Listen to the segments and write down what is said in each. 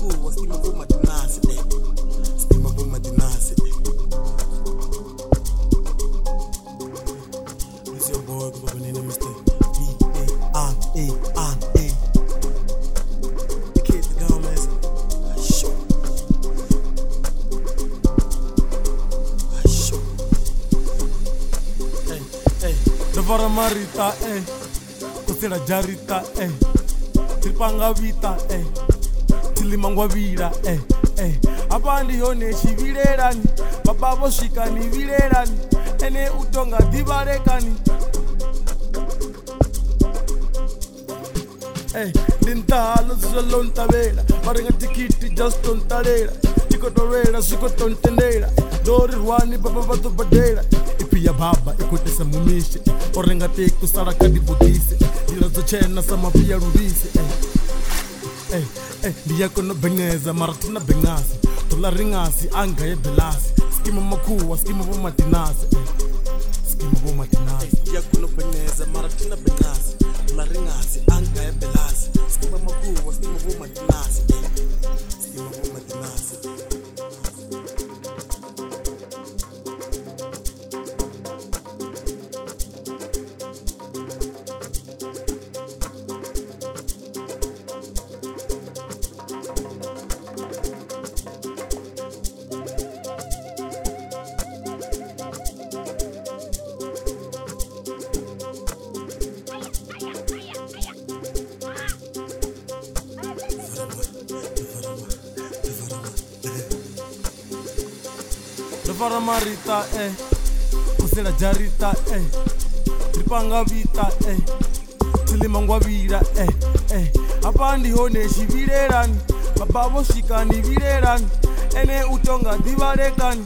makhuwa skima bomadinasi skima bomadinasi It's your boy Baba Nina Mr. B-A-R-A-R-A The kids gone man Sure Hey Davara marita Kosela jarita Tripanga vita Tilimangwa vira Abandi yone shivirerani Bababo shikani virerani Ene utonga divarekani Nintalo zalonta vera Marenga tikiti just tontarera Tikotorera sikotontendera Dori rwani baba batu badera Ipia baba ikutesa mumishe Orenga teku saraka dibutise Dilazo chena sama pia rubise Ndiya kono bengeza maratina bengasi Tola ringasi anga ye belasi Skima makuwa skima bomadinasi Skima bomadinasi Ndiya kono bengeza maratina bengasi Tola ringasi anga ye belasi Skima makuwa skima bomadinasi Skima bomadinasi Davara marita Kosela jarita Tripanga vita Tilimangwa vira Abandi hone shivirerani Bababo shikani virerani Ene utonga divarekani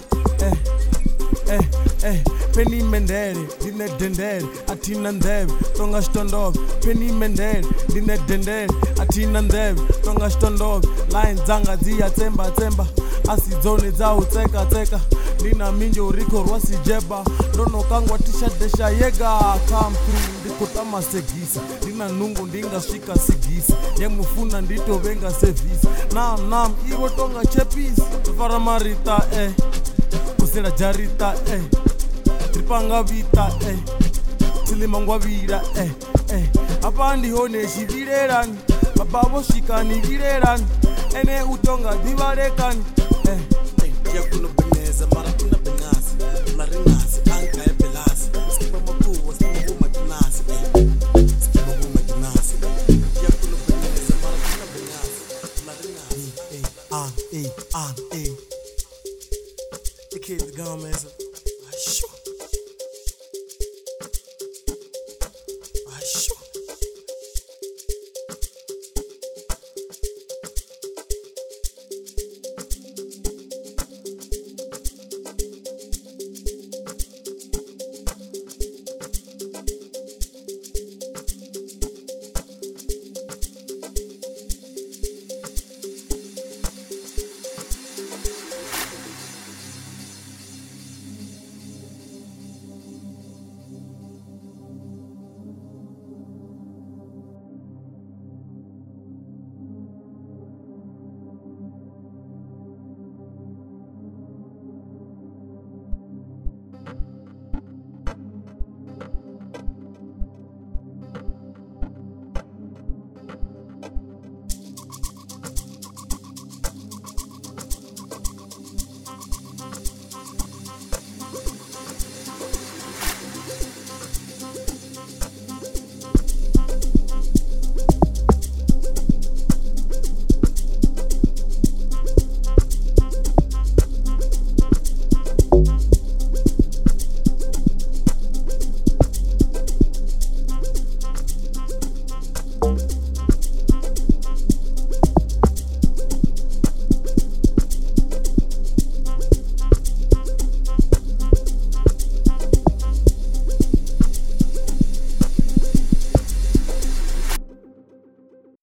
Penny mendere, dine dendere Atina ndebe, tonga shtondove Penny mendere, dine dendere Atina ndebe, tonga shtondove Line zanga zia temba temba Asizone za uteka teka Nina minjo uriko rwasi jeba Dono kangwa tisha desha yega Come through, ndikota masegisa Nina nungu ndinga shika sigisa Yemufuna ndito venga sevisa Nam, iwo tonga chepisi Davara marita, Kosela jarita, Tripanga vita, Tilimangwa vira, Abandi hone shivirerani Bababo shikani virerani Ene utonga divarekani Ndiya kuno bengeza maratina bengasi Tola ringasi anga ye belasi Skima makuwa skima bomadinasi Skima bomadinasi Ndiya kuno bengeza maratina bengasi Tola ringasi B-A-R-A-R-A The kids gone man